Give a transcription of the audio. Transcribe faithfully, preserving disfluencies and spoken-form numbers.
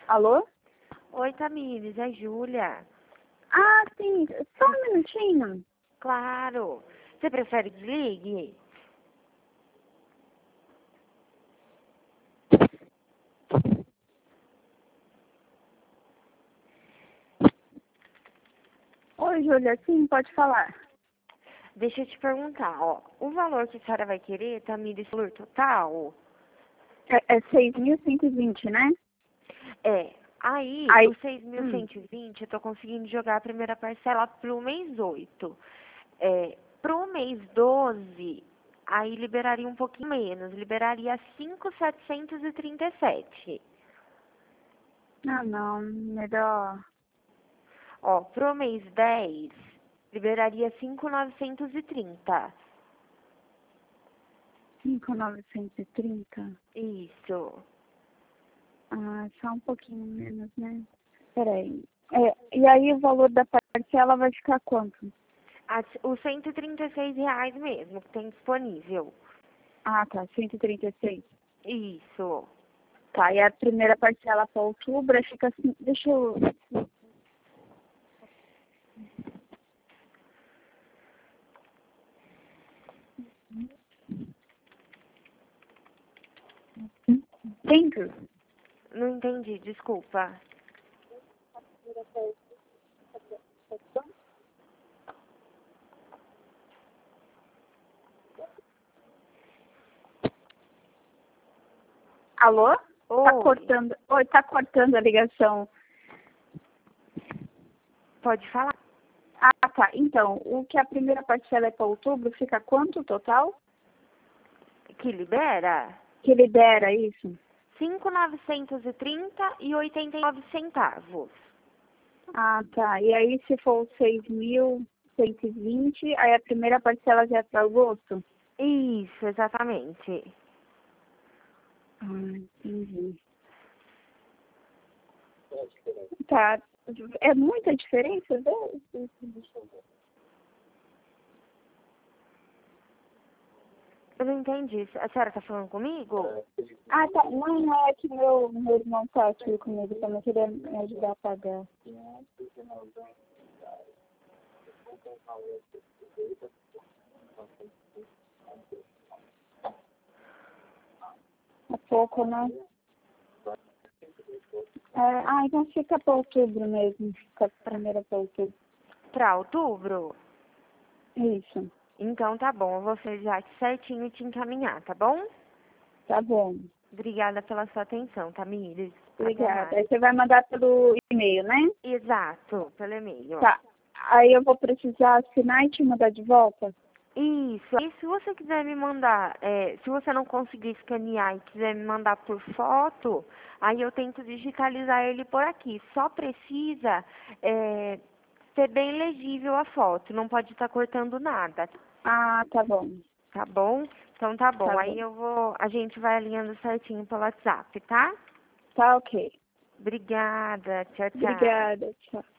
Alô? Oi, Tamires, é Júlia. Ah, sim. Só um minutinho. Claro. Você prefere que desligue? Oi, Júlia. Sim, pode falar. Deixa eu te perguntar, ó. O valor que a senhora vai querer, Tamires, valor total? É, é seis mil cento e vinte, né? É. Aí, Aí. o seis mil Hum. cento e vinte, eu tô conseguindo jogar a primeira parcela pro mês oito. É, pro mês doze, aí liberaria um pouquinho menos. Liberaria cinco mil setecentos e trinta e sete. Ah, não. Melhor. Ó, pro mês dez, liberaria cinco mil novecentos e trinta. cinco mil novecentos e trinta. Isso. Ah, só um pouquinho menos, né? Peraí. É, e aí o valor da parcela vai ficar quanto? As- Os cento e trinta e seis reais mesmo que tem disponível. Ah, tá. cento e trinta e seis. Isso. Tá, e a primeira parcela para outubro aí fica assim. Deixa eu. Dentro? Não entendi, desculpa. Alô? Tá Oi, cortando. Oi, tá cortando a ligação. pode falar. Ah, tá. Então, o que a primeira parcela é para outubro, fica quanto total? Que libera? Que libera isso? cinco mil novecentos e trinta e oitenta e nove centavos. Ah, tá. E aí, se for seis mil cento e vinte, aí a primeira parcela já é para agosto? Isso, exatamente. Ah, entendi. Tá. É muita diferença? Vê? Eu não entendi. A senhora tá falando comigo? Ah, tá. Não, não, é que meu, meu irmão tá aqui comigo também, queria me ajudar a pagar. É pouco, né? É, ah, então fica para outubro mesmo. Fica a primeira para outubro. Pra outubro? Isso. Então tá bom, eu vou fazer aqui certinho e te encaminhar, tá bom? Tá bom. Obrigada pela sua atenção, Tamires. Até Obrigada. mais. Aí você vai mandar pelo e-mail, né? Exato, pelo e-mail. Tá. Aí eu vou precisar assinar e te mandar de volta? Isso. E se você quiser me mandar, é, se você não conseguir escanear e quiser me mandar por foto, aí eu tento digitalizar ele por aqui. Só precisa é, ser bem legível a foto, não pode estar cortando nada, Ah, tá bom. tá bom? Então tá bom. Tá bom. Aí eu vou, a gente vai alinhando certinho pelo WhatsApp, tá? Tá ok. Obrigada. Tchau, tchau. Obrigada. Tchau.